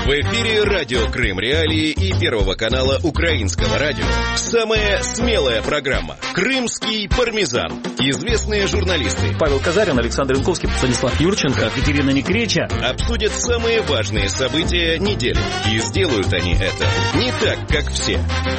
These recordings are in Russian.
В эфире радио Крым Реалии и Первого канала Украинского радио. Самая смелая программа «Крымский пармезан». Известные журналисты Павел Казарин, Александр Янковский, Станислав Юрченко, Катерина Некреча обсудят самые важные события недели. И сделают они это не так, как все.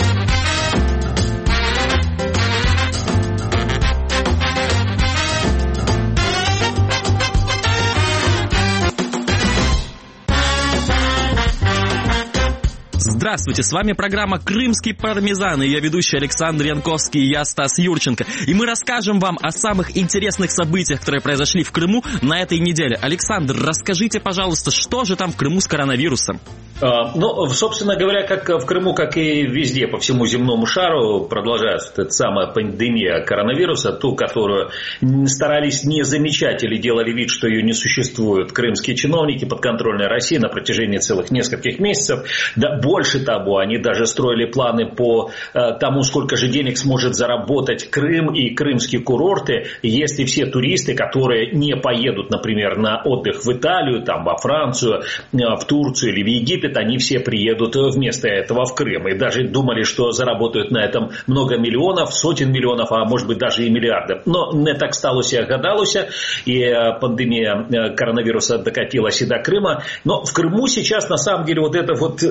Здравствуйте, с вами программа «Крымский пармезан», и я ведущий Александр Янковский, и я Стас Юрченко. И мы расскажем вам о самых интересных событиях, которые произошли в Крыму на этой неделе. Александр, расскажите, пожалуйста, что же там в Крыму с коронавирусом? Ну, собственно говоря, как в Крыму, как и везде по всему земному шару, продолжается эта самая пандемия коронавируса, ту, которую старались не замечать или делали вид, что ее не существует крымские чиновники подконтрольной России на протяжении целых нескольких месяцев. Да, больше того, они даже строили планы по тому, сколько же денег сможет заработать Крым и крымские курорты, если все туристы, которые не поедут, например, на отдых в Италию, там, во Францию, в Турцию или в Египет, они все приедут вместо этого в Крым. И даже думали, что заработают на этом много миллионов, сотен миллионов, а может быть даже и миллиардов. Но не так сталося, гадалося, и пандемия коронавируса докатилась и до Крыма. Но в Крыму сейчас на самом деле вот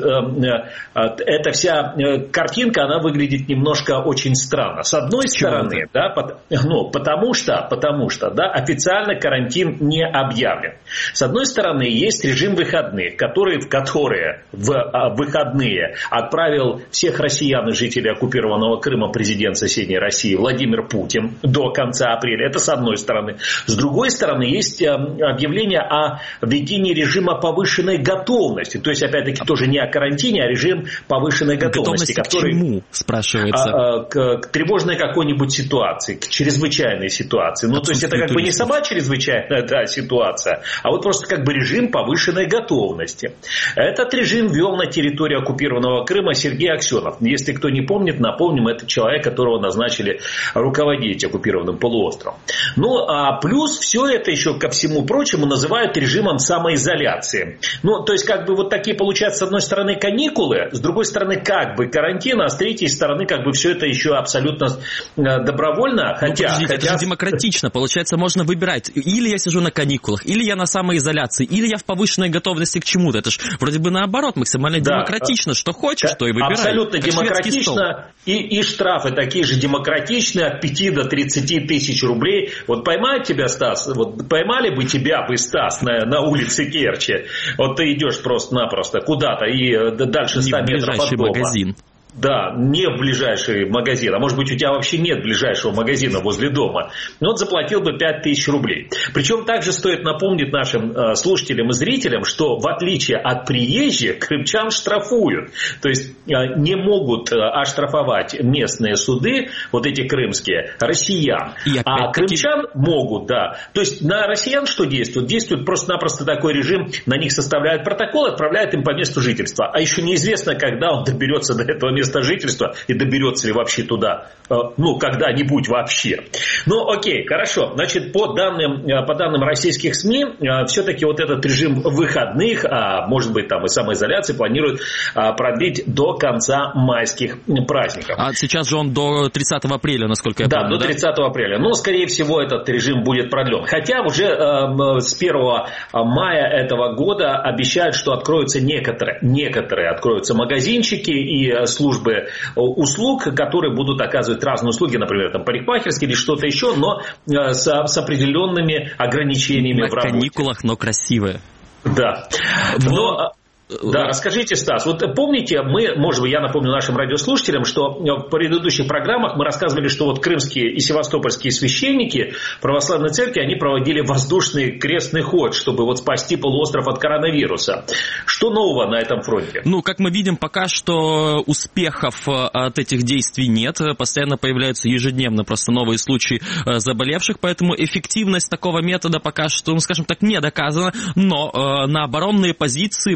эта вся картинка, она выглядит немножко очень странно. С одной стороны, да, потому что да, официально карантин не объявлен. С одной стороны, есть режим выходных, в которые в выходные отправил всех россиян и жителей оккупированного Крыма президент соседней России Владимир Путин до конца апреля. Это с одной стороны. С другой стороны, есть объявление о введении режима повышенной готовности. То есть, опять-таки, тоже не о карантине, а режим повышенной готовности. Который, к чему, спрашивается? К тревожной какой-нибудь ситуации, к чрезвычайной ситуации. Ну, то есть, это как бы не сама чрезвычайная ситуация, а вот просто как бы режим повышенной готовности. Этот режим ввел на территории оккупированного Крыма Сергей Аксенов. Если кто не помнит, напомним, это человек, которого назначили руководить оккупированным полуостровом. Ну, а плюс все это еще ко всему прочему называют режимом самоизоляции. Ну, то есть, как бы вот такие получаются, с одной стороны, каникулы, с другой стороны, как бы карантин, а с третьей стороны, как бы все это еще абсолютно добровольно. Хотя, это же демократично. Получается, можно выбирать. Или я сижу на каникулах, или я на самоизоляции, или я в повышенной готовности к чему-то. Это же вроде бы наоборот, максимально демократично. Что хочешь, то и выбирай. Абсолютно демократично. И штрафы такие же демократичные, от 5 до 30 тысяч рублей. Вот поймают тебя, Стас, вот поймали бы тебя, Стас, на улице Керчи. Вот ты идешь просто-напросто куда-то и дальше 100 метров от дома. Магазин. Да, не в ближайший магазин, а может быть у тебя вообще нет ближайшего магазина возле дома. Но вот заплатил бы 5000 рублей. Причем также стоит напомнить нашим слушателям и зрителям, что в отличие от приезжих, крымчан штрафуют. То есть не могут оштрафовать местные суды, вот эти крымские, россиян. А крымчан могут, да. То есть на россиян что действует? Действует просто-напросто такой режим, на них составляют протокол, отправляют им по месту жительства. А еще неизвестно, когда он доберется до этого места жительства и доберется ли вообще туда, ну, когда-нибудь вообще. Ну, окей, хорошо. Значит, по данным российских СМИ, все-таки вот этот режим выходных, а может быть там и самоизоляции, планируют продлить до конца майских праздников. А сейчас же он до 30 апреля, насколько я помню, да? До 30 апреля. Но, скорее всего, этот режим будет продлен. Хотя уже с 1 мая этого года обещают, что откроются некоторые откроются магазинчики и службы услуг, которые будут оказывать разные услуги, например, там парикмахерские или что-то еще, но с определенными ограничениями в работе. На каникулах, но красивые. Да. Да, расскажите, Стас, вот помните, я напомню нашим радиослушателям, что в предыдущих программах мы рассказывали, что вот крымские и севастопольские священники православной церкви, они проводили воздушный крестный ход, чтобы вот спасти полуостров от коронавируса. Что нового на этом фронте? Ну, как мы видим, пока что успехов от этих действий нет. Постоянно появляются ежедневно просто новые случаи заболевших, поэтому эффективность такого метода пока что, ну, скажем так, не доказана, но на оборонные позиции выходят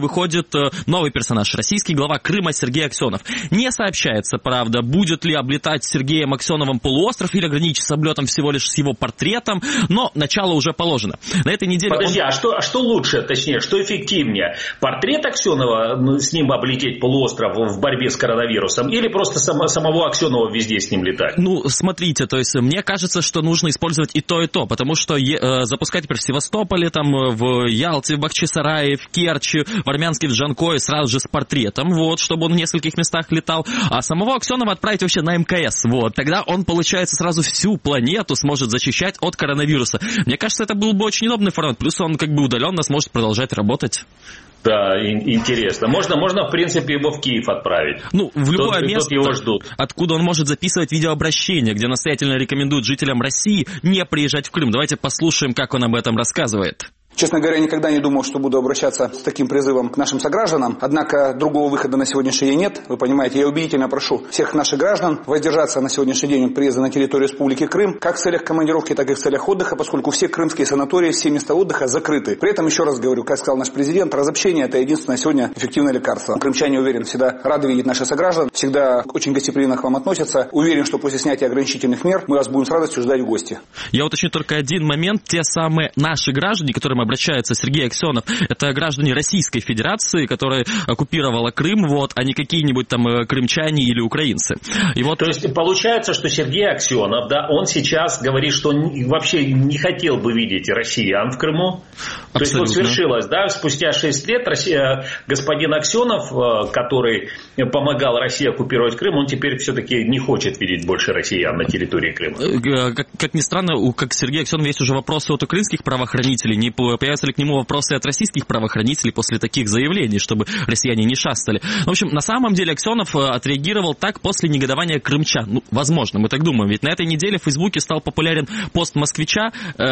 будет новый персонаж, российский глава Крыма Сергей Аксенов. Не сообщается, правда, будет ли облетать Сергеем Аксеновым полуостров или ограничится облетом всего лишь с его портретом, но начало уже положено. На этой неделе Подожди, а что лучше, точнее, что эффективнее? Портрет Аксенова, с ним облететь полуостров в борьбе с коронавирусом, или просто самого Аксенова везде с ним летать? Ну, смотрите, то есть мне кажется, что нужно использовать и то, потому что запускать, например, в Севастополе, там, в Ялте, в Бахчисарае, в Керчи, в Армянске, в Джанкое сразу же с портретом, вот, чтобы он в нескольких местах летал, а самого Аксенова отправить вообще на МКС, вот, тогда он, получается, сразу всю планету сможет защищать от коронавируса. Мне кажется, это был бы очень удобный формат, плюс он как бы удаленно сможет продолжать работать. Да, интересно. Можно, в принципе, его в Киев отправить. Ну, в любое место, его ждут. Откуда он может записывать видеообращение, где настоятельно рекомендует жителям России не приезжать в Крым. Давайте послушаем, как он об этом рассказывает. Честно говоря, никогда не думал, что буду обращаться с таким призывом к нашим согражданам. Однако другого выхода на сегодняшний день нет. Вы понимаете, я убедительно прошу всех наших граждан воздержаться на сегодняшний день от приезда на территорию Республики Крым, как в целях командировки, так и в целях отдыха, поскольку все крымские санатории, все места отдыха закрыты. При этом, еще раз говорю, как сказал наш президент, разобщение – это единственное сегодня эффективное лекарство. Крымчане, уверен, всегда рады видеть наших сограждан, всегда очень гостеприимно к вам относятся. Уверен, что после снятия ограничительных мер мы вас будем с радостью ждать в гости. Я уточню только один момент. Те самые наши граждане, к которым обращается Сергей Аксенов, это граждане Российской Федерации, которая оккупировала Крым, вот, а не какие-нибудь там крымчане или украинцы. И вот... То есть получается, что Сергей Аксенов, да, он сейчас говорит, что он вообще не хотел бы видеть россиян в Крыму. Абсолютно. То есть вот свершилось, да, спустя 6 лет господин Аксенов, который помогал России оккупировать Крым, он теперь все-таки не хочет видеть больше россиян на территории Крыма. Как ни странно, как Сергей Аксенов есть уже вопросы от украинских правоохранителей, не появятся ли к нему вопросы от российских правоохранителей после таких заявлений, чтобы россияне не шастали. В общем, на самом деле Аксенов отреагировал так после негодования крымчан. Ну, возможно, мы так думаем. Ведь на этой неделе в Фейсбуке стал популярен пост москвича,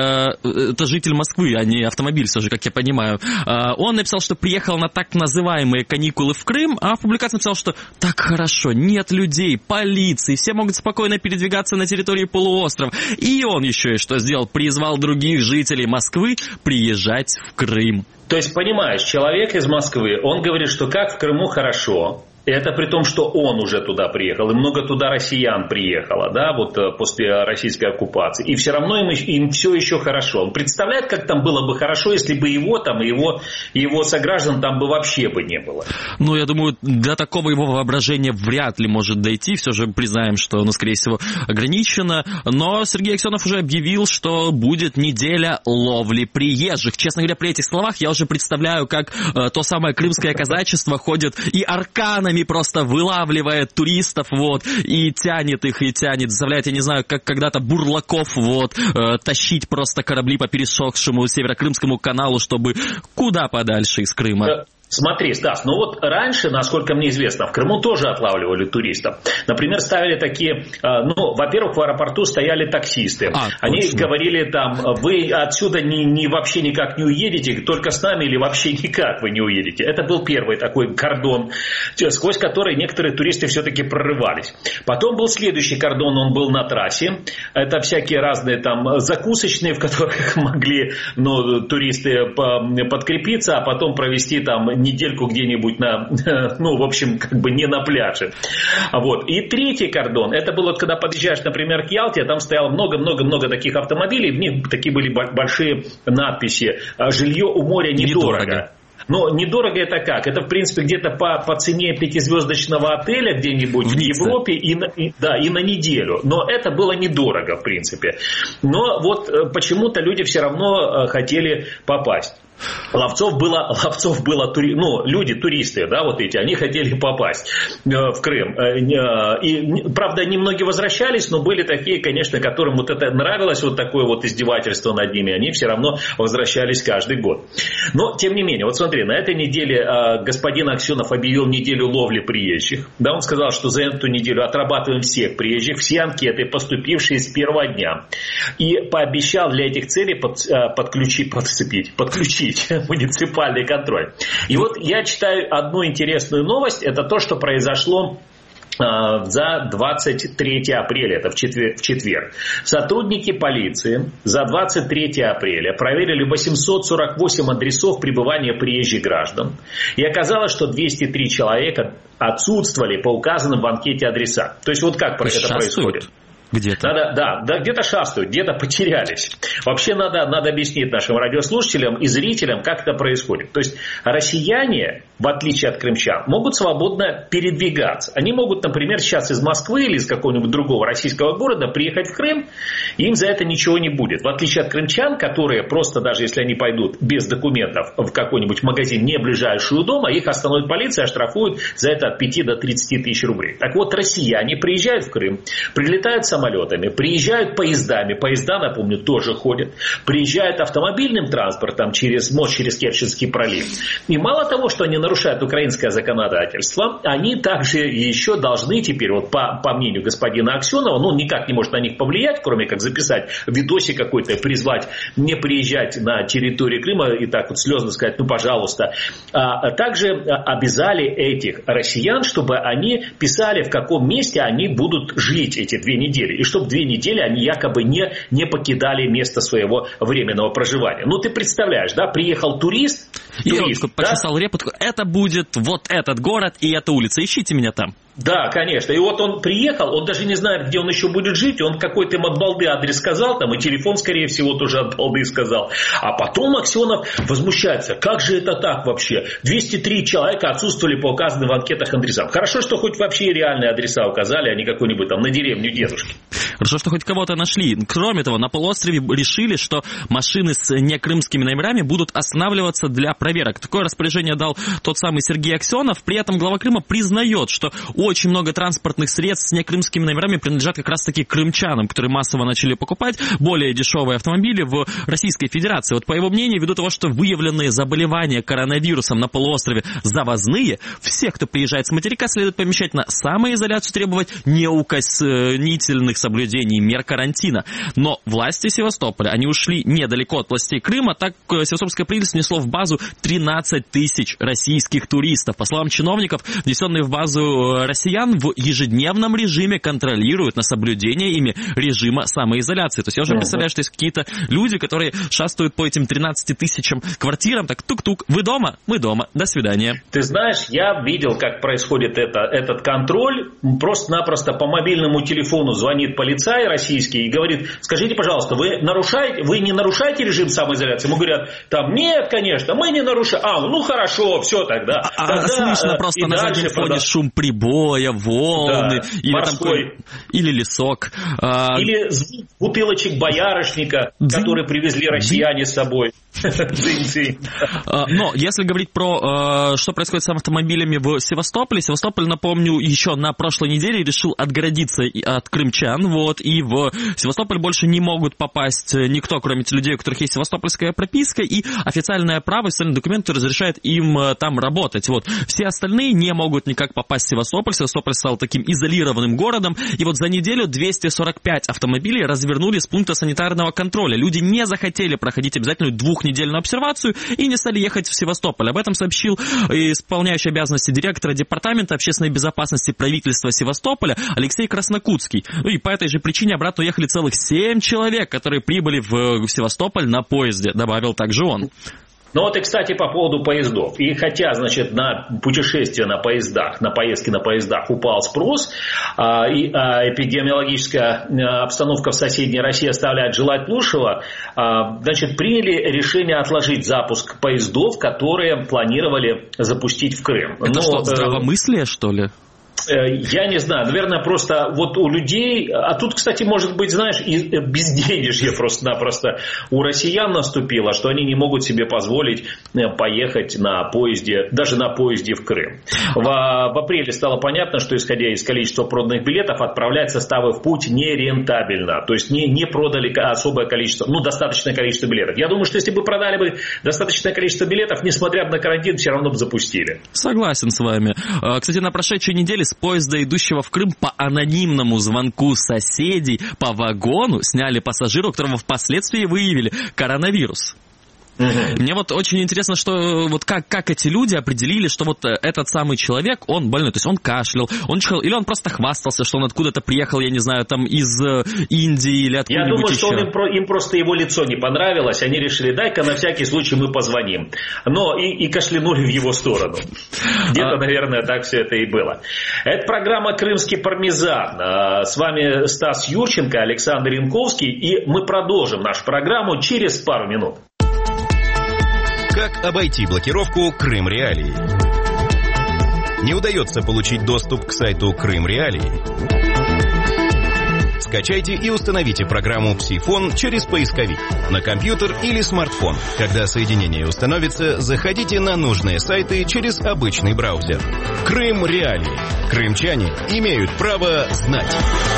это житель Москвы, а не автомобиль, все же, как я понимаю. Он написал, что приехал на так называемые каникулы в Крым, а в публикации написал, что так хорошо, нет людей, полиции, все могут спокойно передвигаться на территории полуострова. И он еще и что сделал? Призвал других жителей Москвы приезжать в Крым. То есть, понимаешь, человек из Москвы, он говорит, что как в Крыму хорошо. Это при том, что он уже туда приехал, и много туда россиян приехало, да, вот после российской оккупации. И все равно им все еще хорошо. Он представляет, как там было бы хорошо, если бы его там и его сограждан там бы вообще бы не было. Ну, я думаю, до такого его воображения вряд ли может дойти. Все же признаем, что оно, скорее всего, ограничено. Но Сергей Аксенов уже объявил, что будет неделя ловли приезжих. Честно говоря, при этих словах я уже представляю, как то самое крымское казачество ходит и арканами просто вылавливает туристов, вот, и тянет их, заставляет, я не знаю, как когда-то бурлаков, вот, тащить просто корабли по пересохшему Северокрымскому каналу, чтобы куда подальше из Крыма. Смотри, Стас, ну вот раньше, насколько мне известно, в Крыму тоже отлавливали туристов. Например, ставили такие, во-первых, в аэропорту стояли таксисты. Они говорили там, вы отсюда вообще никак не уедете, только с нами или вообще никак вы не уедете. Это был первый такой кордон, сквозь который некоторые туристы все-таки прорывались. Потом был следующий кордон, он был на трассе. Это всякие разные там закусочные, в которых могли туристы подкрепиться, а потом провести там недельку где-нибудь в общем, как бы не на пляже. Вот. И третий кордон, это было, когда подъезжаешь, например, к Ялте, там стояло много-много-много таких автомобилей, в них такие были большие надписи «Жилье у моря недорого». Но недорого это как? Это, в принципе, где-то по цене 5-звездочного отеля где-нибудь в Европе и на неделю. Но это было недорого, в принципе. Но вот почему-то люди все равно хотели попасть. Ловцов было люди, туристы, да, вот эти, они хотели попасть в Крым. И, правда, немногие возвращались, но были такие, конечно, которым вот это нравилось, вот такое вот издевательство над ними, они все равно возвращались каждый год. Но, тем не менее, вот смотри, на этой неделе господин Аксенов объявил неделю ловли приезжих. Да, он сказал, что за эту неделю отрабатываем всех приезжих, все анкеты, поступившие с первого дня. И пообещал для этих целей подключить муниципальный контроль. И вот я читаю одну интересную новость. Это то, что произошло за 23 апреля, это в четверг. Сотрудники полиции за 23 апреля проверили 848 адресов пребывания приезжих граждан. И оказалось, что 203 человека отсутствовали по указанным в анкете адресам. То есть вот как это происходит? Где-то. Да, где-то шастают, где-то потерялись. Вообще надо объяснить нашим радиослушателям и зрителям, как это происходит. То есть россияне, в отличие от крымчан, могут свободно передвигаться. Они могут, например, сейчас из Москвы или из какого-нибудь другого российского города приехать в Крым, и им за это ничего не будет. В отличие от крымчан, которые просто, даже если они пойдут без документов в какой-нибудь магазин, не ближайший у дома, их остановит полиция, оштрафуют за это от 5 до 30 тысяч рублей. Так вот, россияне приезжают в Крым, прилетают самолетами, приезжают поездами, поезда, напомню, тоже ходят, приезжают автомобильным транспортом через мост, через Керченский пролив. И мало того, что они нарушают украинское законодательство, они также еще должны теперь, вот по мнению господина Аксенова, никак не может на них повлиять, кроме как записать в видосе какой-то, призвать не приезжать на территорию Крыма и так вот слезно сказать, пожалуйста. Также обязали этих россиян, чтобы они писали, в каком месте они будут жить эти 2 недели. И чтобы 2 недели они якобы не покидали место своего временного проживания. Ты представляешь, да, приехал турист, и он почесал репу, это будет вот этот город и эта улица, ищите меня там. Да, конечно. И вот он приехал, он даже не знает, где он еще будет жить. Он какой-то им от балды адрес сказал, и телефон, скорее всего, тоже от балды сказал. А потом Аксенов возмущается. Как же это так вообще? 203 человека отсутствовали по указанным в анкетах адресам. Хорошо, что хоть вообще реальные адреса указали, а не какой-нибудь там на деревню дедушки. Хорошо, что хоть кого-то нашли. Кроме того, на полуострове решили, что машины с некрымскими номерами будут останавливаться для проверок. Такое распоряжение дал тот самый Сергей Аксенов. При этом глава Крыма признает, что очень много транспортных средств с некрымскими номерами принадлежат как раз-таки крымчанам, которые массово начали покупать более дешевые автомобили в Российской Федерации. Вот по его мнению, ввиду того, что выявленные заболевания коронавирусом на полуострове завозные, всех, кто приезжает с материка, следует помещать на самоизоляцию, требовать неукоснительных соблюдений мер карантина. Но власти Севастополя, они ушли недалеко от властей Крыма, так севастопольское правительство несло в базу 13 тысяч российских туристов. По словам чиновников, внесенные в базу россиян в ежедневном режиме контролируют на соблюдение ими режима самоизоляции. То есть я уже представляю, что есть какие-то люди, которые шастают по этим 13 тысячам квартирам, так тук-тук, вы дома? Мы дома, до свидания. Ты знаешь, я видел, как происходит этот контроль. Просто-напросто по мобильному телефону звонит полицай российский и говорит, скажите, пожалуйста, вы не нарушаете режим самоизоляции? Ему говорят, нет, конечно, мы не нарушаем. Хорошо, все тогда. Слышно просто на заднем фоне шум прибоя, волны, или лесок. Или звук бутылочек боярышника, которые привезли россияне с собой. Но если говорить про что происходит с автомобилями в Севастополе, Севастополь, напомню, еще на прошлой неделе решил отгородиться от крымчан, и в Севастополь больше не могут попасть никто, кроме тех людей, у которых есть севастопольская прописка, и официальное право, официальные документы разрешают им там работать. Все остальные не могут никак попасть в Севастополь. Севастополь стал таким изолированным городом, и за неделю 245 автомобилей развернули с пункта санитарного контроля. Люди не захотели проходить обязательную 2-недельную обсервацию и не стали ехать в Севастополь. Об этом сообщил исполняющий обязанности директора Департамента общественной безопасности правительства Севастополя Алексей Краснокутский. И по этой же причине обратно уехали целых 7 человек, которые прибыли в Севастополь на поезде, добавил также он. И, кстати, по поводу поездов. И хотя, на путешествия на поездах, на поездки на поездах упал спрос, и эпидемиологическая обстановка в соседней России оставляет желать лучшего, приняли решение отложить запуск поездов, которые планировали запустить в Крым. Это что, здравомыслие, что ли? Я не знаю, наверное, просто у людей, а тут, кстати, может быть, и безденежье просто-напросто у россиян наступило, что они не могут себе позволить поехать на поезде, даже на поезде в Крым. В апреле стало понятно, что, исходя из количества проданных билетов, отправлять составы в путь нерентабельно, то есть не продали особое количество, достаточное количество билетов. Я думаю, что если бы продали бы достаточное количество билетов, несмотря на карантин, все равно бы запустили. Согласен с вами. Кстати, на прошедшей неделе с поезда, идущего в Крым, по анонимному звонку соседей по вагону сняли пассажира, у которого впоследствии выявили коронавирус. Мне вот очень интересно, что вот как эти люди определили, что вот этот самый человек, он больной, то есть он кашлял, он чихал, или он просто хвастался, что он откуда-то приехал, я не знаю, там из Индии или откуда-нибудь. Я думаю, еще. что им просто его лицо не понравилось, они решили, дай-ка на всякий случай мы позвоним. Но и кашлянули в его сторону. Где-то, наверное, так все это и было. Это программа «Крымский пармезан». С вами Стас Юрченко, Александр Янковский, и мы продолжим нашу программу через пару минут. Как обойти блокировку Крым Реалии? Не удается получить доступ к сайту Крым Реалии? Скачайте и установите программу «Псифон» через поисковик на компьютер или смартфон. Когда соединение установится, заходите на нужные сайты через обычный браузер. Крым Реалии. Крымчане имеют право знать.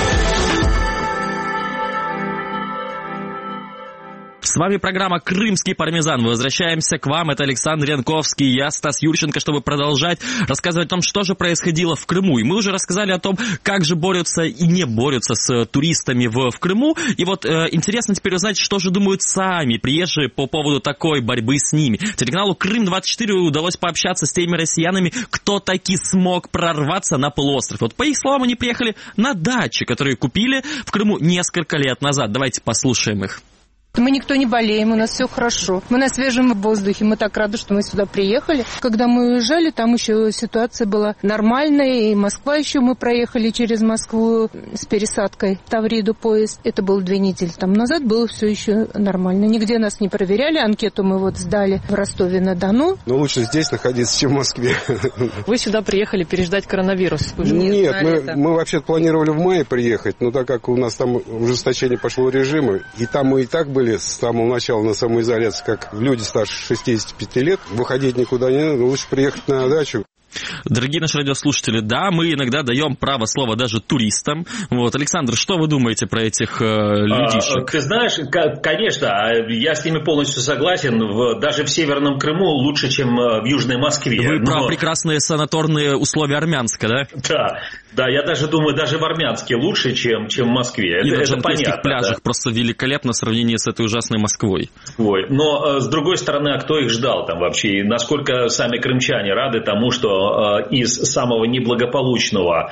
С вами программа «Крымский пармезан». Мы возвращаемся к вам. Это Александр Янковский, я Стас Юрченко, чтобы продолжать рассказывать о том, что же происходило в Крыму. И мы уже рассказали о том, как же борются и не борются с туристами в Крыму. И вот интересно теперь узнать, что же думают сами приезжие по поводу такой борьбы с ними. Телеканалу «Крым-24» удалось пообщаться с теми россиянами, кто таки смог прорваться на полуостров. Вот по их словам, они приехали на дачи, которые купили в Крыму несколько лет назад. Давайте послушаем их. Мы никто не болеем, у нас все хорошо. Мы на свежем воздухе, мы так рады, что мы сюда приехали. Когда мы уезжали, там еще ситуация была нормальная, и Москва еще мы проехали через Москву с пересадкой в Тавриду поезд. Это было 2 недели там назад, было все еще нормально. Нигде нас не проверяли, анкету мы вот сдали в Ростове-на-Дону. Но лучше здесь находиться, чем в Москве. Вы сюда приехали переждать коронавирус? Нет, мы вообще-то планировали в мае приехать, но так как у нас там ужесточение пошло режима, и там мы и так были с самого начала на самоизоляции, как люди старше 65 лет, выходить никуда не надо, лучше приехать на дачу. Дорогие наши радиослушатели, да, мы иногда даем право слова даже туристам. Вот, Александр, что вы думаете про этих людишек? Ты знаешь, конечно, я с ними полностью согласен. Даже в Северном Крыму лучше, чем в Южной Москве. Вы про прекрасные санаторные условия Армянска, да? Да, я даже думаю, даже в Армянске лучше, чем в Москве. И это на понятно. пляжах да. Просто великолепно в сравнении с этой ужасной Москвой. Но, с другой стороны, а кто их ждал там вообще? И насколько сами крымчане рады тому, что из самого неблагополучного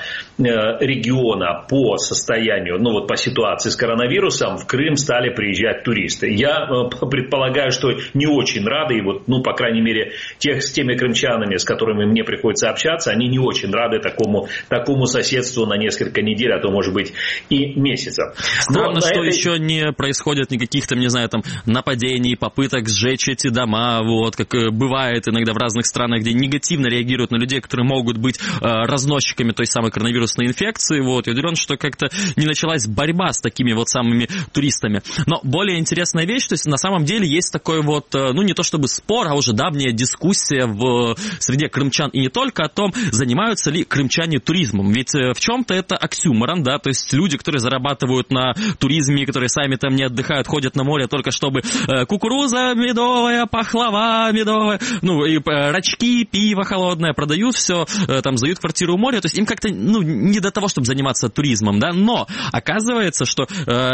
региона по состоянию, по ситуации с коронавирусом, в Крым стали приезжать туристы. Я предполагаю, что не очень рады, и по крайней мере, с теми крымчанами, с которыми мне приходится общаться, они не очень рады такому соседству на несколько недель, а то, может быть, и месяцев. Странно, что еще не происходит никаких нападений, попыток сжечь эти дома, как бывает иногда в разных странах, где негативно реагируют на людей, которые могут быть разносчиками той самой коронавирусной инфекции. Я уверен, что как-то не началась борьба с такими самыми туристами. Но более интересная вещь, то есть на самом деле есть такой не то чтобы спор, а уже давняя дискуссия в среде крымчан и не только о том, занимаются ли крымчане туризмом. Ведь в чем-то это оксюморон, да, то есть люди, которые зарабатывают на туризме, которые сами там не отдыхают, ходят на море только чтобы кукуруза медовая, пахлава медовая, и рачки, пиво холодное продают, все, там сдают квартиру у моря, то есть им как-то, не до того, чтобы заниматься туризмом, да, но оказывается, что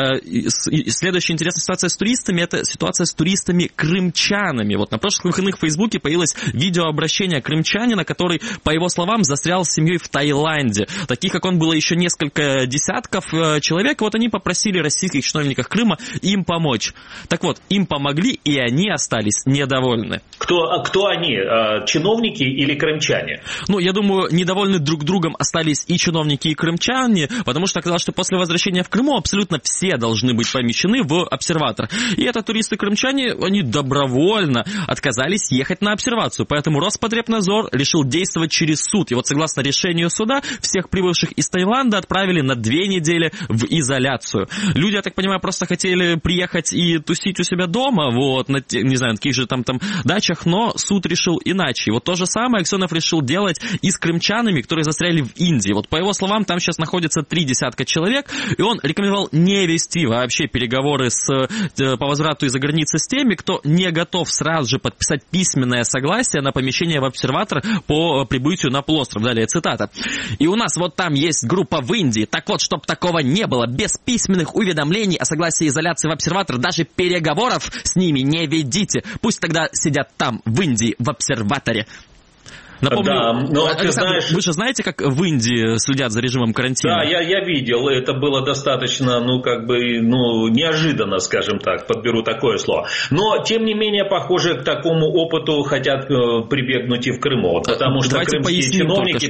следующая интересная ситуация с туристами, это ситуация с туристами-крымчанами. На прошлых выходных в Фейсбуке появилось видеообращение крымчанина, который, по его словам, застрял с семьей в Таиланде. Таких, как он, было еще несколько десятков человек, они попросили российских чиновников Крыма им помочь. Так вот, им помогли, и они остались недовольны. Кто они? Чиновники или крымчане? Я думаю, недовольны друг другом остались и чиновники, и крымчане, потому что оказалось, что после возвращения в Крыму абсолютно все должны быть помещены в обсерватор. И это туристы-крымчане, они добровольно отказались ехать на обсервацию. Поэтому Роспотребнадзор решил действовать через суд. И согласно решению суда, всех прибывших из Таиланда отправили на 2 недели в изоляцию. Люди, я так понимаю, просто хотели приехать и тусить у себя дома, на таких же там дачах, но суд решил иначе. И то же самое Аксенов решил начал делать и с крымчанами, которые застряли в Индии. Вот по его словам, там сейчас находится 30 человек, и он рекомендовал не вести вообще переговоры по возврату из-за границы с теми, кто не готов сразу же подписать письменное согласие на помещение в обсерватор по прибытию на полуостров. Далее цитата. И у нас вот там есть группа в Индии. Так вот, чтоб такого не было, без письменных уведомлений о согласии изоляции в обсерватор, даже переговоров с ними не ведите. Пусть тогда сидят там, в Индии, в обсерваторе. Напомню, да, но Александр, ты знаешь... вы же знаете, как в Индии следят за режимом карантина? Да, я видел, это было достаточно, неожиданно, скажем так, подберу такое слово. Но, тем не менее, похоже, к такому опыту хотят прибегнуть и в Крыму, потому что крымские чиновники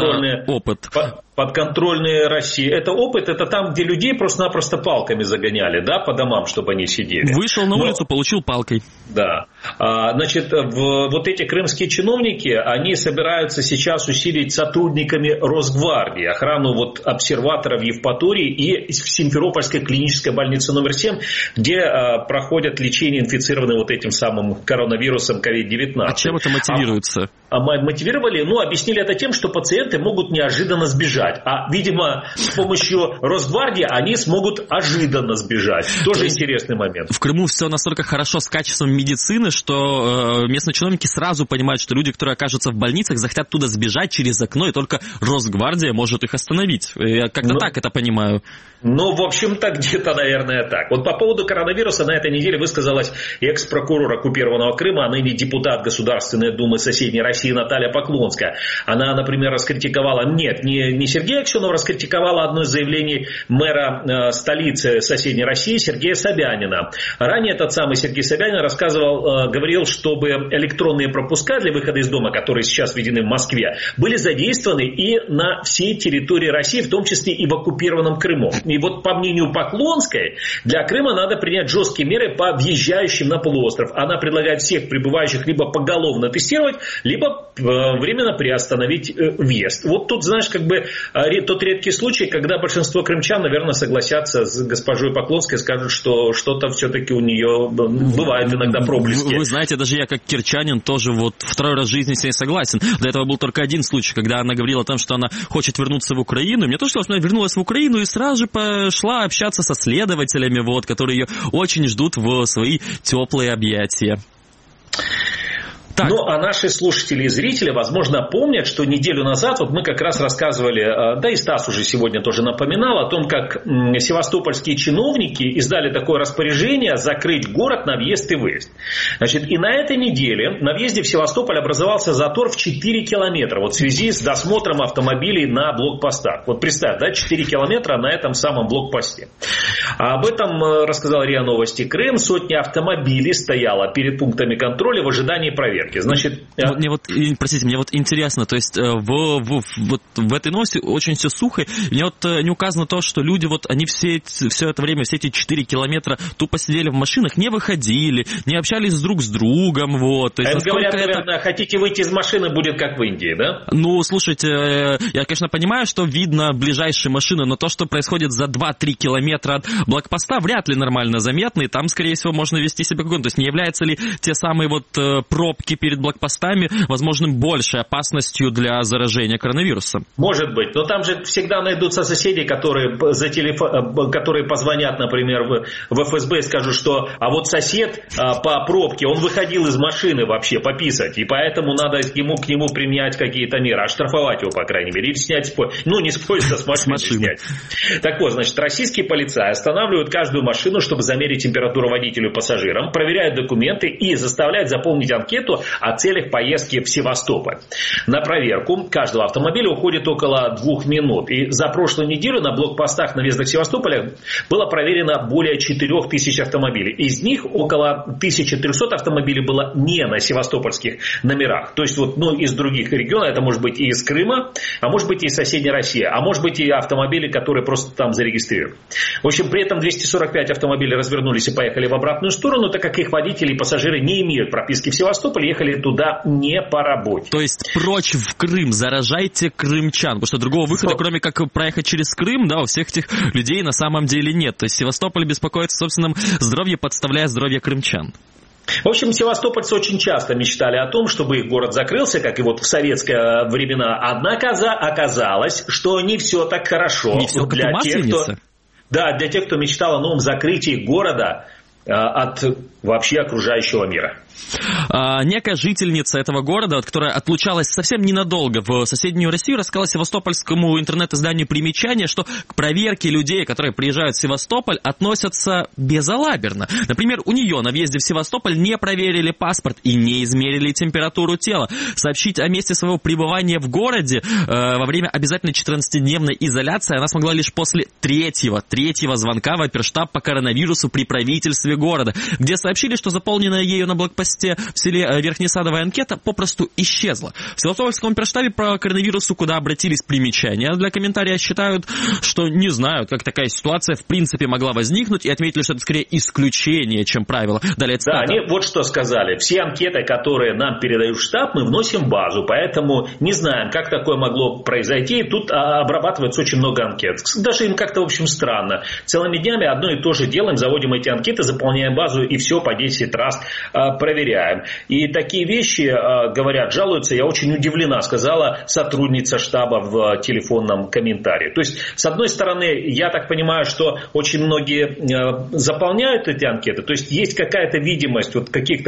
подконтрольные России. Это опыт, это там, где людей просто-напросто палками загоняли, да, по домам, чтобы они сидели. Вышел на улицу, получил палкой. Да. Значит, вот эти крымские чиновники, они собираются сейчас усилить сотрудниками Росгвардии охрану обсерватора в Евпатории и в Симферопольской клинической больнице номер 7, где проходят лечение инфицированные этим самым коронавирусом COVID-19. А чем это мотивируется? Мотивировали, объяснили это тем, что пациенты могут неожиданно сбежать. А, видимо, с помощью Росгвардии они смогут ожиданно сбежать. Тоже интересный момент. В Крыму все настолько хорошо с качеством медицины, что местные чиновники сразу понимают, что люди, которые окажутся в больницах, захотят туда сбежать через окно, и только Росгвардия может их остановить. Я как-то так это понимаю. В общем-то, где-то, наверное, так. Вот по поводу коронавируса на этой неделе высказалась экс-прокурор оккупированного Крыма, а ныне депутат Государственной Думы соседней России Наталья Поклонская. Она, например, раскритиковала, не Сергея Аксенова, раскритиковала одно из заявлений мэра столицы соседней России Сергея Собянина. Ранее этот самый Сергей Собянин говорил, чтобы электронные пропуска для выхода из дома, которые сейчас введены в Москве, были задействованы и на всей территории России, в том числе и в оккупированном Крыму. И по мнению Поклонской, для Крыма надо принять жесткие меры по въезжающим на полуостров. Она предлагает всех прибывающих либо поголовно тестировать, либо временно приостановить въезд. Тут, знаешь, тот редкий случай, когда большинство крымчан, наверное, согласятся с госпожой Поклонской, скажут, что что-то все-таки у нее бывает иногда проблески. Вы знаете, даже я как кирчанин тоже второй раз в жизни с ней согласен. До этого был только один случай, когда она говорила о том, что она хочет вернуться в Украину. Мне тоже казалось, что она вернулась в Украину и сразу же пошла общаться со следователями, которые ее очень ждут в свои теплые объятия. Так. А наши слушатели и зрители, возможно, помнят, что неделю назад мы как раз рассказывали, да и Стас уже сегодня тоже напоминал о том, как севастопольские чиновники издали такое распоряжение закрыть город на въезд и выезд. Значит, и на этой неделе на въезде в Севастополь образовался затор в 4 километра в связи с досмотром автомобилей на блокпостах. Представь, 4 километра на этом самом блокпосте. Об этом рассказал РИА Новости Крым. Сотни автомобилей стояло перед пунктами контроля в ожидании проверки. Значит, мне интересно, то есть в этой новости очень все сухо. Мне не указано то, что люди они все это время, все эти 4 километра тупо сидели в машинах, не выходили, не общались друг с другом. То есть, говорят, наверное, хотите выйти из машины, будет как в Индии, да? Слушайте, я, конечно, понимаю, что видно ближайшие машины, но то, что происходит за 2-3 километра от блокпоста, вряд ли нормально заметно, и там, скорее всего, можно вести себя как-то. То есть не являются ли те самые пробки перед блокпостами возможным большей опасностью для заражения коронавирусом? Может быть, но там же всегда найдутся соседи, которые позвонят, например, в ФСБ и скажут, что сосед по пробке, он выходил из машины вообще пописать, и поэтому надо к нему применять какие-то меры, оштрафовать его, по крайней мере, или снять с поезда, с машины снять. Так вот, значит, российские полицаи останавливают каждую машину, чтобы замерить температуру водителю и пассажирам, проверяют документы и заставляют заполнить анкету о целях поездки в Севастополь. На проверку каждого автомобиля уходит около 2 минут. И за прошлую неделю на блокпостах на въездах Севастополя было проверено более 4000 автомобилей. Из них около 1300 автомобилей было не на севастопольских номерах. То есть из других регионов, это может быть и из Крыма, а может быть и из соседней России, а может быть и автомобили, которые просто там зарегистрированы. В общем, при этом 245 автомобилей развернулись и поехали в обратную сторону, так как их водители и пассажиры не имеют прописки в Севастополе, ехали туда не по работе. То есть прочь в Крым, заражайте крымчан, потому что другого выхода, кроме как проехать через Крым, у всех этих людей на самом деле нет. То есть Севастополь беспокоится о собственном здоровье, подставляя здоровье крымчан. В общем, севастопольцы очень часто мечтали о том, чтобы их город закрылся, как и вот в советские времена. Однако оказалось, что не все так хорошо. Не все как у Масленицы. Для тех, кто мечтал о новом закрытии города от вообще окружающего мира. Некая жительница этого города, которая отлучалась совсем ненадолго в соседнюю Россию, рассказала севастопольскому интернет-изданию примечание, что к проверке людей, которые приезжают в Севастополь, относятся безалаберно. Например, у нее на въезде в Севастополь не проверили паспорт и не измерили температуру тела. Сообщить о месте своего пребывания в городе во время обязательной 14-дневной изоляции она смогла лишь после третьего звонка в оперштаб по коронавирусу при правительстве города, где сообщили, что заполненная ею на блокпосте в селе Верхнесадовая анкета попросту исчезла. В Севастопольском оперштабе по коронавирусу, куда обратились примечания для комментария, считают, что не знают, как такая ситуация в принципе могла возникнуть, и отметили, что это скорее исключение, чем правило. Далее цитата. Да, они вот что сказали. Все анкеты, которые нам передают в штаб, мы вносим в базу, поэтому не знаем, как такое могло произойти. Тут обрабатывается очень много анкет. Даже им как-то, в общем, странно. Целыми днями одно и то же делаем, заводим эти анкеты, заполняем базу и все по 10 раз проверяем. И такие вещи, говорят, жалуются, я очень удивлена, сказала сотрудница штаба в телефонном комментарии. То есть, с одной стороны, я так понимаю, что очень многие заполняют эти анкеты, то есть, есть какая-то видимость вот каких-то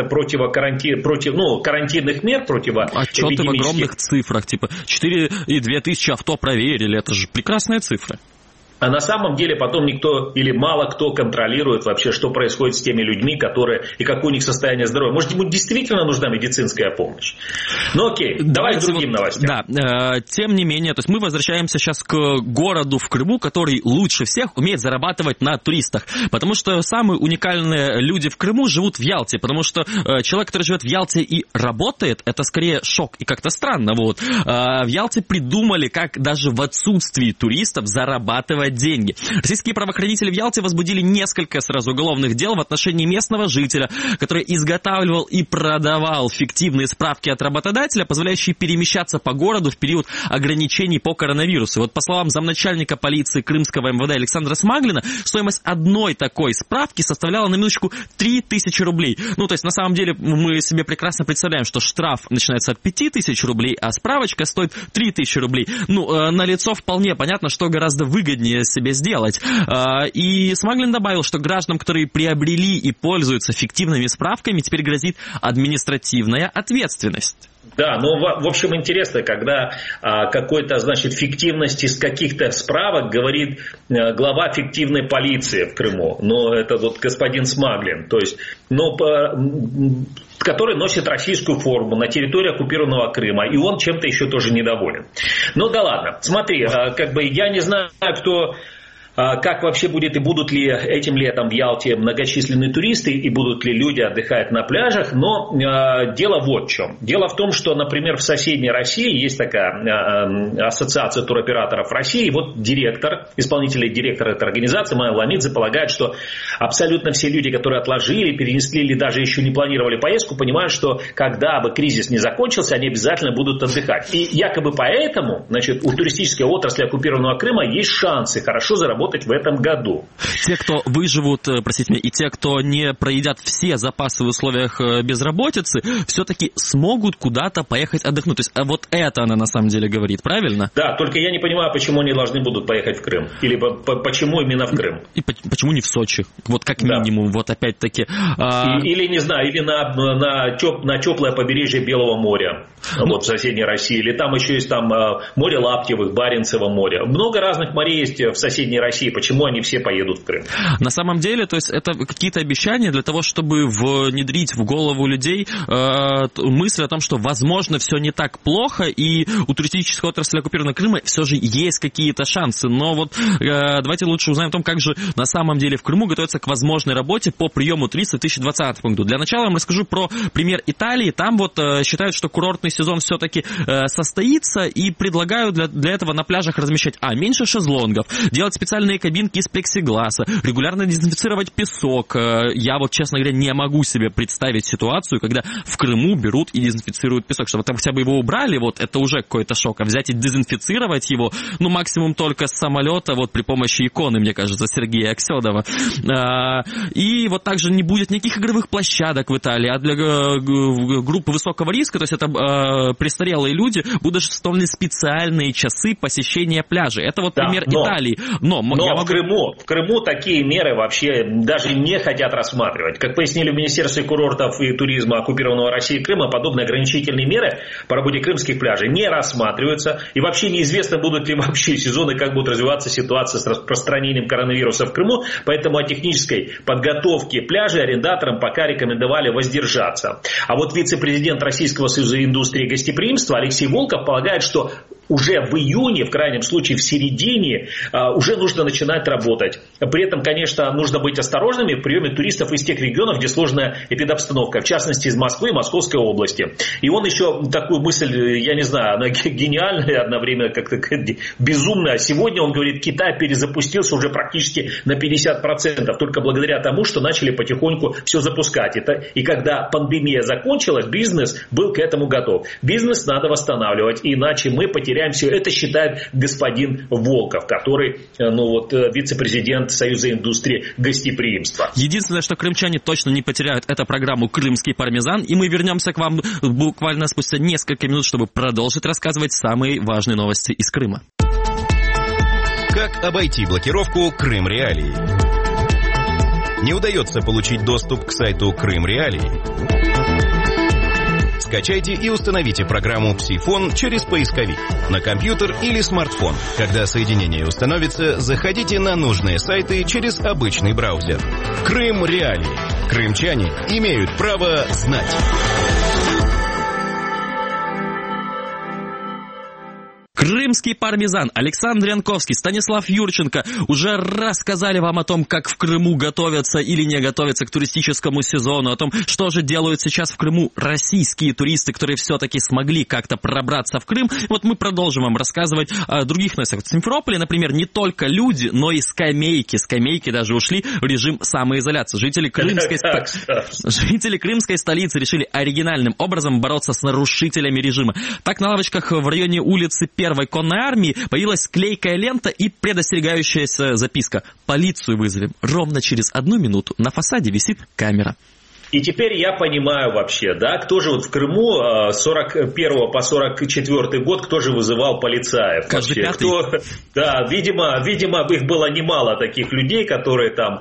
карантинных мер, противоэпидемических. Отчеты в огромных цифрах, типа 4,2 тысячи авто проверили, это же прекрасная цифра. А на самом деле потом никто или мало кто контролирует вообще, что происходит с теми людьми, и какое у них состояние здоровья. Может, ему действительно нужна медицинская помощь. Ну окей, давай к другим новостям. Да, тем не менее, то есть мы возвращаемся сейчас к городу в Крыму, который лучше всех умеет зарабатывать на туристах. Потому что самые уникальные люди в Крыму живут в Ялте. Потому что человек, который живет в Ялте и работает, это скорее шок и как-то странно. Вот. В Ялте придумали, как даже в отсутствии туристов зарабатывать деньги. Российские правоохранители в Ялте возбудили несколько сразу уголовных дел в отношении местного жителя, который изготавливал и продавал фиктивные справки от работодателя, позволяющие перемещаться по городу в период ограничений по коронавирусу. Вот по словам замначальника полиции Крымского МВД Александра Смаглина, стоимость одной такой справки составляла на минуточку 3000 рублей. Ну, то есть, на самом деле, мы себе прекрасно представляем, что штраф начинается от 5000 рублей, а справочка стоит 3000 рублей. Ну, налицо вполне понятно, что гораздо выгоднее себе сделать. И Смаглин добавил, что гражданам, которые приобрели и пользуются фиктивными справками, теперь грозит административная ответственность. Да, ну, в общем, интересно, когда какой-то, значит, фиктивность из каких-то справок говорит глава фиктивной полиции в Крыму. Ну, это вот господин Смаглин. То есть, который носит российскую форму на территории оккупированного Крыма, и он чем-то еще тоже недоволен. Ну да ладно, смотри, я не знаю, как вообще будет и будут ли этим летом в Ялте многочисленные туристы и будут ли люди отдыхать на пляжах, но дело вот в чем. Дело в том, что, например, в соседней России есть такая ассоциация туроператоров России, и вот исполнительный директор этой организации Майя Ламидзе полагает, что абсолютно все люди, которые отложили, перенесли или даже еще не планировали поездку, понимают, что когда бы кризис не закончился, они обязательно будут отдыхать. И якобы поэтому, значит, у туристической отрасли оккупированного Крыма есть шансы хорошо заработать в этом году. Те, кто выживут, простите меня, и те, кто не проедят все запасы в условиях безработицы, все-таки смогут куда-то поехать отдохнуть. То есть вот это она на самом деле говорит, правильно? Да, только я не понимаю, почему они должны будут поехать в Крым. Или почему именно в Крым. И почему не в Сочи? Вот как минимум, вот опять-таки. Или, не знаю, или на теплое побережье Белого моря, вот в соседней России. Или там еще есть море Лаптевых, Баренцево море. Много разных морей есть в соседней России. Почему они все поедут в Крым? На самом деле, то есть это какие-то обещания для того, чтобы внедрить в голову людей мысль о том, что, возможно, все не так плохо, и у туристической отрасли оккупированного Крыма все же есть какие-то шансы. Но вот давайте лучше узнаем о том, как же на самом деле в Крыму готовятся к возможной работе по приему туристов в 2020 году. Для начала я вам расскажу про пример Италии. Там вот считают, что курортный сезон все-таки состоится, и предлагают для этого на пляжах размещать меньше шезлонгов, делать специальные специальные кабинки из плексигласа, регулярно дезинфицировать песок. Я вот, честно говоря, не могу себе представить ситуацию, когда в Крыму берут и дезинфицируют песок. Чтобы там хотя бы его убрали, вот это уже какой-то шок. А взять и дезинфицировать его, ну, максимум только с самолета, вот при помощи иконы, мне кажется, Сергея Аксенова. И вот также не будет никаких игровых площадок в Италии, а для группы высокого риска, то есть это престарелые люди, будут установлены специальные часы посещения пляжа. Это вот пример Италии. Но в Крыму такие меры вообще даже не хотят рассматривать. Как пояснили в Министерстве курортов и туризма оккупированного Россией Крыма, подобные ограничительные меры по работе крымских пляжей не рассматриваются. И вообще неизвестно, будут ли вообще сезоны, как будет развиваться ситуация с распространением коронавируса в Крыму. Поэтому о технической подготовке пляжей арендаторам пока рекомендовали воздержаться. А вот вице-президент Российского союза индустрии гостеприимства Алексей Волков полагает, что уже в июне, в крайнем случае в середине, уже нужно начинать работать. При этом, конечно, нужно быть осторожными в приеме туристов из тех регионов, где сложная эпидобстановка, в частности, из Москвы и Московской области. И он еще такую мысль, я не знаю, она гениальная, одновременно как-то безумная. Сегодня, он говорит, Китай перезапустился уже практически на 50%, только благодаря тому, что начали потихоньку все запускать. И когда пандемия закончилась, бизнес был к этому готов. Бизнес надо восстанавливать, иначе мы потеряем все. Это считает господин Волков, который, вице-президент Союза индустрии гостеприимства. Единственное, что крымчане точно не потеряют, это программу «Крымский пармезан», и мы вернемся к вам буквально спустя несколько минут, чтобы продолжить рассказывать самые важные новости из Крыма. Как обойти блокировку Крым Реалии? Не удается получить доступ к сайту Крым Реалии? Скачайте и установите программу «Псифон» через поисковик на компьютер или смартфон. Когда соединение установится, заходите на нужные сайты через обычный браузер. Крым Реалии. Крымчане имеют право знать. Крымский пармезан, Александр Янковский, Станислав Юрченко уже рассказали вам о том, как в Крыму готовятся или не готовятся к туристическому сезону, о том, что же делают сейчас в Крыму российские туристы, которые все-таки смогли как-то пробраться в Крым. Вот мы продолжим вам рассказывать о других новостях. В Симферополе, например, не только люди, но и скамейки. Скамейки даже ушли в режим самоизоляции. Жители крымской столицы решили оригинальным образом бороться с нарушителями режима. Так, на лавочках в районе улицы Первой конной армии появилась клейкая лента и предостерегающаяся записка: полицию вызовем ровно через 1 минуту. На фасаде висит камера. И теперь я понимаю вообще, да, кто же вот в Крыму с 41 по 44 год, кто же вызывал полицаев? Каждый пятый. Да, видимо, их было немало таких людей, которые там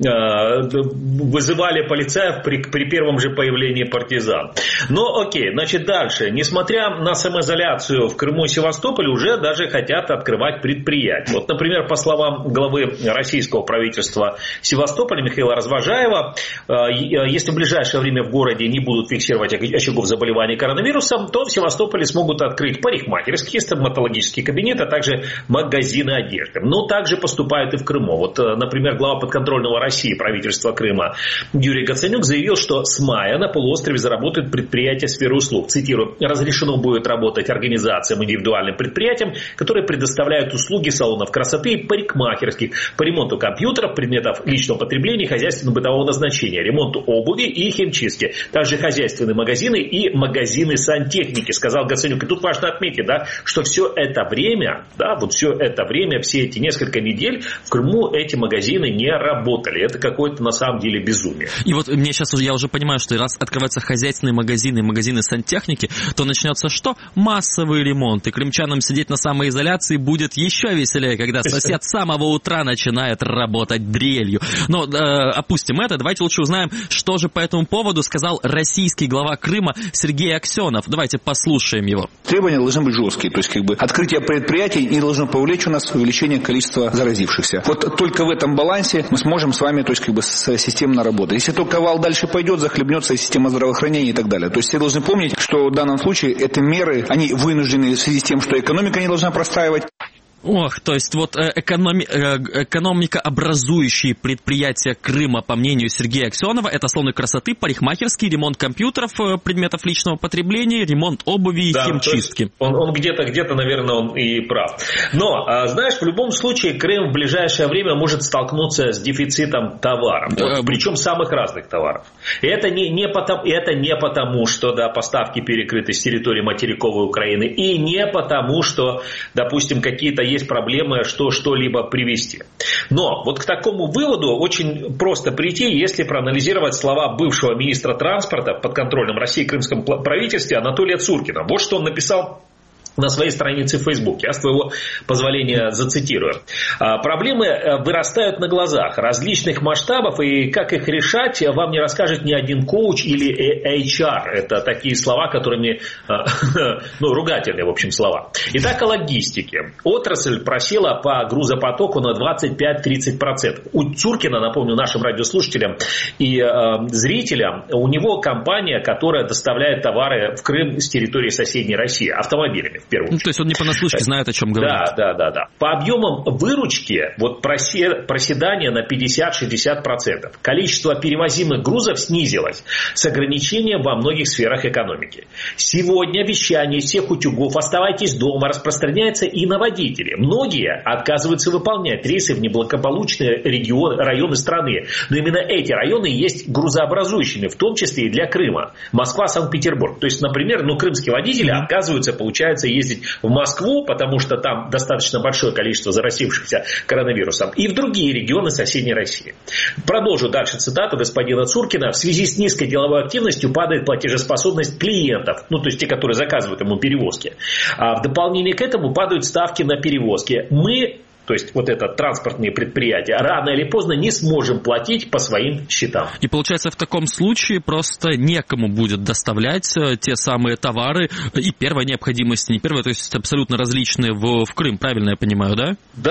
вызывали полицаев при первом же появлении партизан. Но окей, значит, дальше. Несмотря на самоизоляцию в Крыму и Севастополе, уже даже хотят открывать предприятия. Вот, например, по словам главы российского правительства Севастополя Михаила Развожаева, если в ближайшее время в городе не будут фиксировать очагов заболевания коронавирусом, то в Севастополе смогут открыть парикмахерские, стоматологические кабинеты, а также магазины одежды. Но также поступают и в Крыму. Вот, например, глава подконтрольного России правительства Крыма Юрий Гацанюк заявил, что с мая на полуострове заработают предприятия сферы услуг. Цитирую: разрешено будет работать организациям, индивидуальным предприятиям, которые предоставляют услуги салонов красоты и парикмахерских по ремонту компьютеров, предметов личного потребления и хозяйственно-бытового назначения, ремонту обуви и химчистки. Также хозяйственные магазины и магазины сантехники, сказал Гацанюк. И тут важно отметить, да, что все это время, все эти несколько недель в Крыму эти магазины не работали. Это какое-то на самом деле безумие. И вот мне сейчас я уже понимаю, что раз открываются хозяйственные магазины, магазины сантехники, то начнется что? Массовый ремонт. И крымчанам сидеть на самоизоляции будет еще веселее, когда сосед с самого утра начинает работать дрелью. Но опустим это, давайте лучше узнаем, что же по этому поводу сказал российский глава Крыма Сергей Аксенов. Давайте послушаем его. Требования должны быть жесткие. То есть, открытие предприятий не должно повлечь у нас увеличение количества заразившихся. Вот только в этом балансе мы сможем с вами, системно работать. Если только вал дальше пойдет, захлебнется и система здравоохранения и так далее. То есть все должны помнить, что в данном случае эти меры, они вынуждены в связи с тем, что экономика не должна простаивать. Ох, то есть вот экономикообразующие предприятия Крыма, по мнению Сергея Аксенова, это салоны красоты, парикмахерские, ремонт компьютеров, предметов личного потребления, ремонт обуви и химчистки. Он где-то, наверное, он и прав. Но, знаешь, в любом случае Крым в ближайшее время может столкнуться с дефицитом товаров, причем самых разных товаров. И это не потому, что поставки перекрыты с территории материковой Украины, и не потому, что, допустим, какие-то есть проблемы, что-либо привезти. Но вот к такому выводу очень просто прийти, если проанализировать слова бывшего министра транспорта в подконтрольном России крымском правительстве Анатолия Цуркина. Вот что он написал на своей странице в Фейсбуке. Я с твоего позволения зацитирую. Проблемы вырастают на глазах различных масштабов, и как их решать, вам не расскажет ни один коуч или HR. Это такие слова, которыми, ругательные, в общем, слова. Итак, о логистике. Отрасль просела по грузопотоку на 25-30%. У Цуркина, напомню нашим радиослушателям и зрителям, у него компания, которая доставляет товары в Крым с территории соседней России автомобилями. То есть он не понаслышке знает, о чем говорит. Да. По объемам выручки проседание на 50-60%. Количество перевозимых грузов снизилось с ограничением во многих сферах экономики. Сегодня вещание всех утюгов «оставайтесь дома» распространяется и на водителей. Многие отказываются выполнять рейсы в неблагополучные районы страны. Но именно эти районы есть грузообразующими, в том числе и для Крыма. Москва, Санкт-Петербург. То есть, например, крымские водители отказываются, получается, ездить в Москву, потому что там достаточно большое количество заразившихся коронавирусом, и в другие регионы соседней России. Продолжу дальше цитату господина Цуркина. В связи с низкой деловой активностью падает платежеспособность клиентов, то есть те, которые заказывают ему перевозки. А в дополнение к этому падают ставки на перевозки. То есть вот это транспортные предприятия, рано или поздно не сможем платить по своим счетам. И получается, в таком случае просто некому будет доставлять те самые товары и первой необходимости, не первой, то есть абсолютно различные в Крым, правильно я понимаю, да?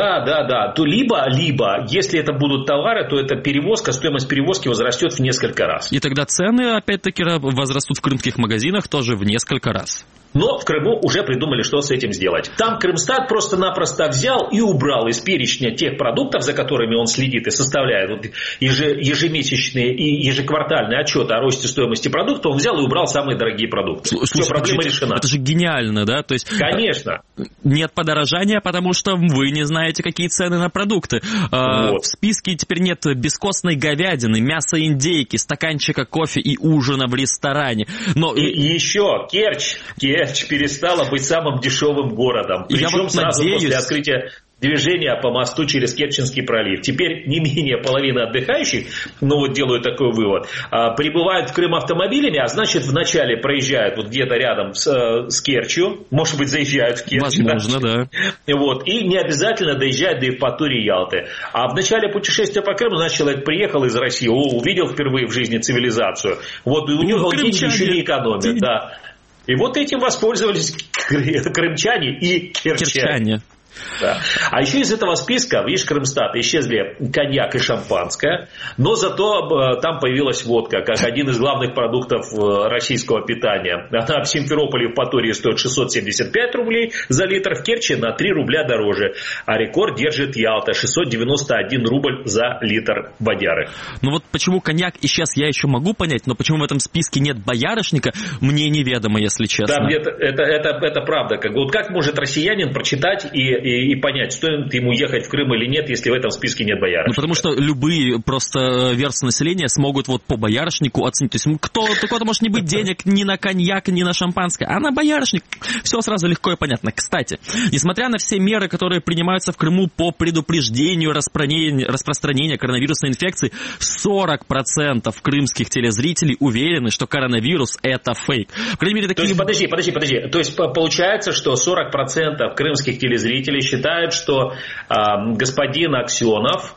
Да. То либо, если это будут товары, то эта перевозка, стоимость перевозки возрастет в несколько раз. И тогда цены, опять-таки, возрастут в крымских магазинах тоже в несколько раз. Но в Крыму уже придумали, что с этим сделать. Там Крымстат просто-напросто взял и убрал из перечня тех продуктов, за которыми он следит и составляет ежемесячные и ежеквартальные отчеты о росте стоимости продукта, он взял и убрал самые дорогие продукты. Все, проблема решена. Это же гениально, да? То есть, конечно. Нет подорожания, потому что вы не знаете, какие цены на продукты. В списке теперь нет бескостной говядины, мяса индейки, стаканчика кофе и ужина в ресторане. И еще Керчь перестала быть самым дешевым городом. Причем сразу после открытия движения по мосту через Керченский пролив. Теперь не менее половины отдыхающих, делаю такой вывод, прибывают в Крым автомобилями, а значит вначале проезжают где-то рядом с Керчью, может быть заезжают в Керчь. Возможно, да. И не обязательно доезжают до Евпатории и Ялты. А в начале путешествия по Крыму, человек приехал из России, увидел впервые в жизни цивилизацию. У него деньги еще не экономят. Да. И этим воспользовались крымчане и керчане. Да. А еще из этого списка, видишь, Крымстат, исчезли коньяк и шампанское, но зато там появилась водка, как один из главных продуктов российского питания. Она в Симферополе и Евпатории стоит 675 рублей за литр, в Керчи на 3 рубля дороже. А рекорд держит Ялта, 691 рубль за литр бодяры. Почему коньяк исчез, я еще могу понять, но почему в этом списке нет боярышника, мне неведомо, если честно. Да, это правда. Как может россиянин прочитать и понять, стоит ему ехать в Крым или нет, если в этом списке нет боярышника. Потому что любые просто версты населения смогут по боярышнику оценить. То есть кто-то может не быть денег ни на коньяк, ни на шампанское, а на боярышник. Все сразу легко и понятно. Кстати, несмотря на все меры, которые принимаются в Крыму по предупреждению распространения коронавирусной инфекции, 40% крымских телезрителей уверены, что коронавирус – это фейк. В крайней мере, такие... Подожди. То есть получается, что 40% крымских телезрителей считают, что господин Аксенов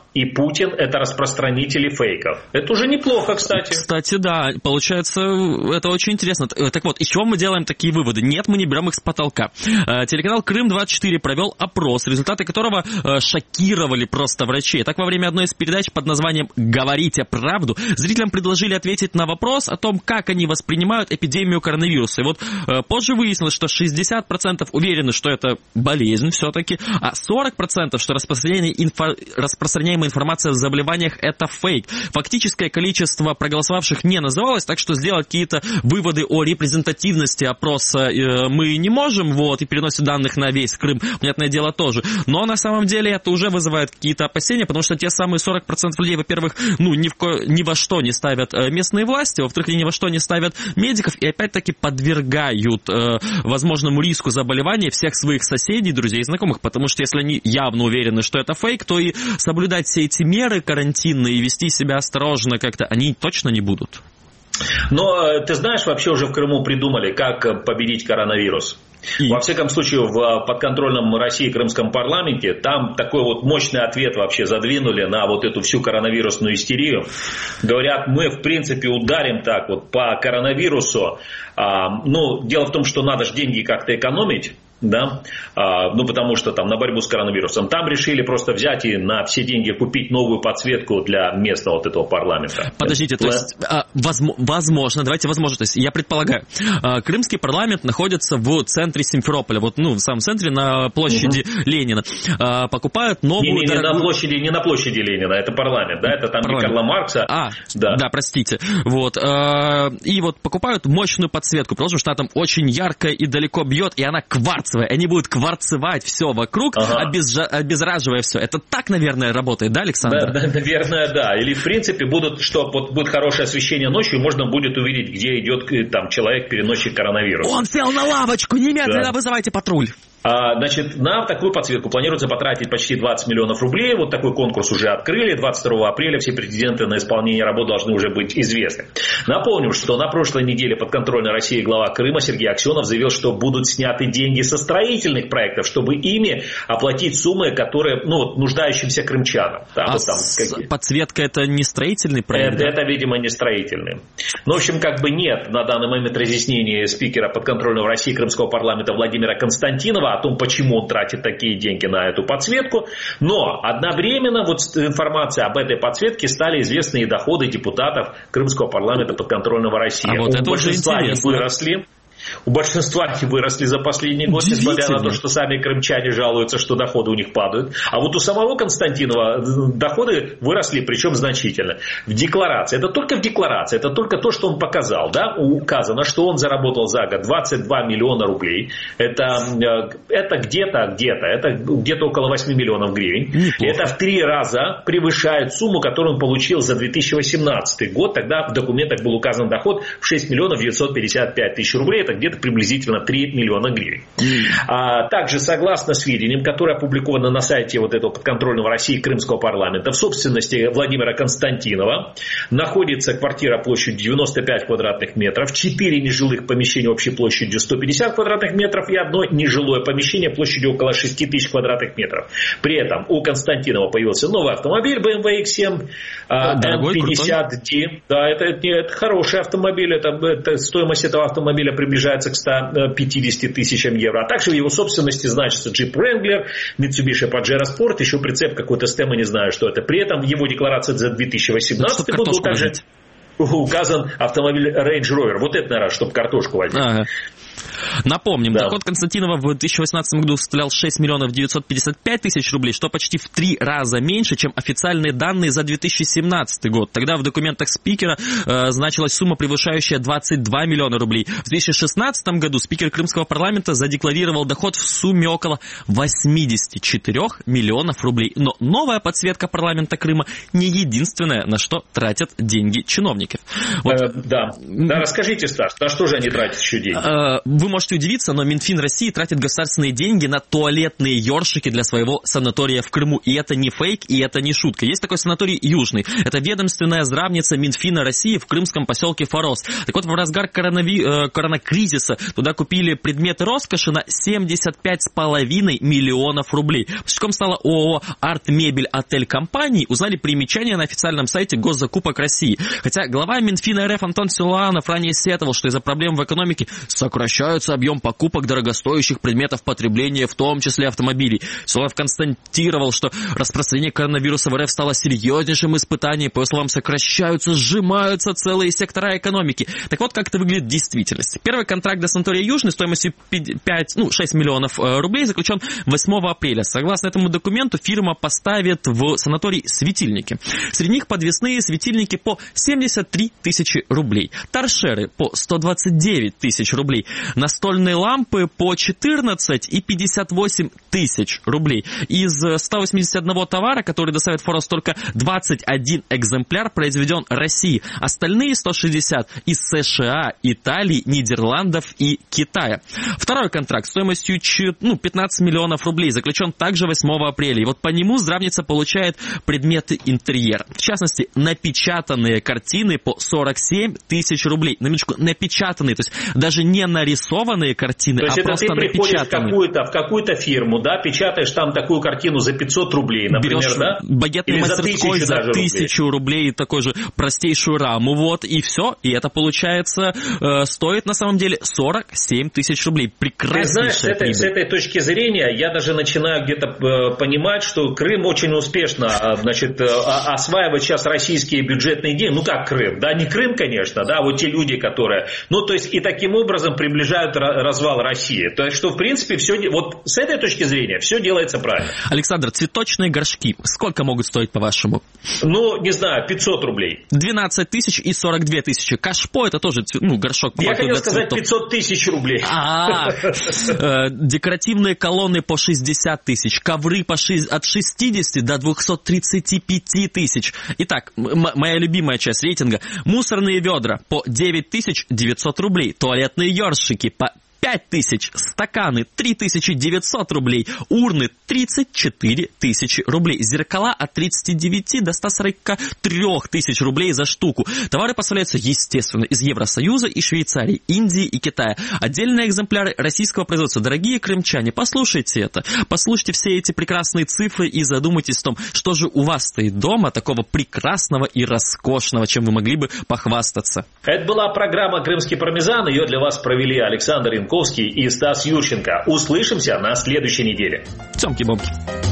и Путин – это распространители фейков. Это уже неплохо, кстати. Кстати, да, получается, это очень интересно. Так вот, из чего мы делаем такие выводы? Нет, мы не берем их с потолка. Телеканал Крым-24 провел опрос, результаты которого шокировали просто врачей. Так, во время одной из передач под названием «Говорите правду» зрителям предложили ответить на вопрос о том, как они воспринимают эпидемию коронавируса. И вот позже выяснилось, что 60% уверены, что это болезнь все-таки, а 40%, что распространяемая информация о заболеваниях – это фейк. Фактическое количество проголосовавших не называлось, так что сделать какие-то выводы о репрезентативности опроса мы не можем, и переносе данных на весь Крым, понятное дело, тоже. Но на самом деле это уже вызывает какие-то опасения, потому что те самые 40% людей, во-первых, ни во что не ставят местные власти, во-вторых, ни во что не ставят медиков и опять-таки подвергают возможному риску заболевания всех своих соседей, друзей и знакомых, потому что если они явно уверены, что это фейк, то и соблюдать все эти меры карантинные и вести себя осторожно как-то они точно не будут. Но ты знаешь, вообще уже в Крыму придумали, как победить коронавирус. Во всяком случае, в подконтрольном России крымском парламенте там такой вот мощный ответ вообще задвинули на вот эту всю коронавирусную истерию. Говорят, мы в принципе ударим так вот по коронавирусу. Дело в том, что надо же деньги как-то экономить. Да, потому что там на борьбу с коронавирусом. Там решили просто взять и на все деньги купить новую подсветку для местного вот этого парламента. Подождите, то есть, возможно, давайте возможно, то есть я предполагаю, крымский парламент находится в центре Симферополя, в самом центре на площади Ленина. Покупают новую... Не на площади Ленина, это парламент, да, это там не Карла Маркса. Да, простите. И покупают мощную подсветку, потому что она там очень ярко и далеко бьет, и она кварцевая. Они будут кварцевать все вокруг, обеззараживая все. Это так, наверное, работает, да, Александр? Да, наверное, да. Или, в принципе, будет хорошее освещение ночью, и можно будет увидеть, где идет там человек-переносчик коронавируса. Он сел на лавочку, немедленно вызывайте патруль. Значит, на такую подсветку планируется потратить почти 20 миллионов рублей. Вот такой конкурс уже открыли. 22 апреля все претенденты на исполнение работ должны уже быть известны. Напомним, что на прошлой неделе подконтрольной России глава Крыма Сергей Аксенов заявил, что будут сняты деньги со строительных проектов, чтобы ими оплатить суммы, которые нуждающимся крымчанам. Подсветка это не строительный проект? Это, видимо, не строительный. В общем, нет на данный момент разъяснения спикера подконтрольного России Крымского парламента Владимира Константинова о том, почему он тратит такие деньги на эту подсветку. Но одновременно информация об этой подсветке стали известны и доходы депутатов Крымского парламента подконтрольного России. Это уже интересно. У большинства они выросли за последний год, несмотря на то, что сами крымчане жалуются, что доходы у них падают. А у самого Константинова доходы выросли, причем значительно. В декларации, это только в декларации, это только то, что он показал. Да? Указано, что он заработал за год 22 миллиона рублей. Это где-то около 8 миллионов гривен. Неплохо. Это в 3 раза превышает сумму, которую он получил за 2018 год. Тогда в документах был указан доход в 6 миллионов 955 тысяч рублей. Это где-то приблизительно 3 миллиона гривен. Также, согласно сведениям, которые опубликованы на сайте этого подконтрольного России Крымского парламента, в собственности Владимира Константинова находится квартира площадью 95 квадратных метров, 4 нежилых помещения общей площадью 150 квадратных метров и одно нежилое помещение площадью около 6 тысяч квадратных метров. При этом у Константинова появился новый автомобиль BMW X7 M50D. Да, это хороший автомобиль, стоимость этого автомобиля приближается к 150 тысячам евро. А также в его собственности значится Jeep Wrangler, Mitsubishi Pajero Sport, еще прицеп какой-то Stem, не знаю, что это. При этом в его декларации за 2018 год был также указан автомобиль Range Rover. Вот это, наверное, чтобы картошку возить. Напомним, доход Константинова в 2018 году составлял 6 миллионов 955 тысяч рублей, что почти в 3 раза меньше, чем официальные данные за 2017 год. Тогда в документах спикера значилась сумма, превышающая 22 миллиона рублей. В 2016 году спикер Крымского парламента задекларировал доход в сумме около 84 миллионов рублей. Но новая подсветка парламента Крыма не единственное, на что тратят деньги чиновники. Да, расскажите, Стас, на что же они тратят еще деньги? Вы можете удивиться, но Минфин России тратит государственные деньги на туалетные ёршики для своего санатория в Крыму. И это не фейк, и это не шутка. Есть такой санаторий Южный. Это ведомственная здравница Минфина России в крымском поселке Форос. Так вот, в разгар коронакризиса туда купили предметы роскоши на 75,5 миллионов рублей. Поставщиком стала ООО «Артмебель Отель Компании». Узнали примечания на официальном сайте Госзакупок России. Хотя глава Минфина РФ Антон Силуанов ранее сетовал, что из-за проблем в экономике сокращается объем покупок дорогостоящих предметов потребления, в том числе автомобилей. Силуанов констатировал, что распространение коронавируса в РФ стало серьезнейшим испытанием. По его словам, сокращаются, сжимаются целые сектора экономики. Так вот, как это выглядит в действительности. Первый контракт для санатория Южный стоимостью 6 миллионов рублей заключен 8 апреля. Согласно этому документу, фирма поставит в санаторий светильники. Среди них подвесные светильники по 73 тысячи рублей. Торшеры по 129 тысяч рублей. Настольные лампы по 14 и 58 тысяч рублей. Из 181 товара, который доставит Форос, только 21 экземпляр произведен России. Остальные 160 из США, Италии, Нидерландов и Китая. Второй контракт стоимостью 15 миллионов рублей заключен также 8 апреля. И вот по нему здравница получает предметы интерьера. В частности, напечатанные картины по 47 тысяч рублей. На минуточку, напечатанные, то есть даже не нарисованные картины, а просто напечатанные. То есть это ты приходишь в какую-то фирму, да, печатаешь там такую картину за 500 рублей, например, берешь, да? Багетной мастерской за 1000 рублей, такой же простейшую раму, вот, и все. И это, получается, стоит на самом деле 47 тысяч рублей. Прекраснейшая прибыль. С этой точки зрения я даже начинаю где-то понимать, что Крым очень успешно, значит, осваивает сейчас российские бюджетные деньги. Ну как Крым? Да, не Крым, конечно, да, вот те люди, которые... Ну, то есть, и таким образом приближают развал России. То есть, что, в принципе, все... Вот с этой точки зрения все делается правильно. Александр, цветочные горшки сколько могут стоить, по-вашему? Ну, не знаю, 500 рублей. 12 тысяч и 42 тысячи. Кашпо, это тоже, горшок. Я хотел сказать 500 тысяч рублей. Декоративные колонны по 60 тысяч, ковры от 60 до 235 тысяч. Итак, моя любимая часть рейтинга. Мусорные ведра по 9900 рублей, туалетные ёршики по 5000, стаканы 3900 рублей, урны 34 тысячи рублей, зеркала от 39 до 143 тысяч рублей за штуку. Товары поставляются, естественно, из Евросоюза и Швейцарии, Индии и Китая. Отдельные экземпляры российского производства. Дорогие крымчане, послушайте это, послушайте все эти прекрасные цифры и задумайтесь о том, что же у вас стоит дома такого прекрасного и роскошного, чем вы могли бы похвастаться. Это была программа «Крымский пармезан». Ее для вас провели Александр Янковский и Стас Юрченко. Услышимся на следующей неделе. Цёмки-бомки.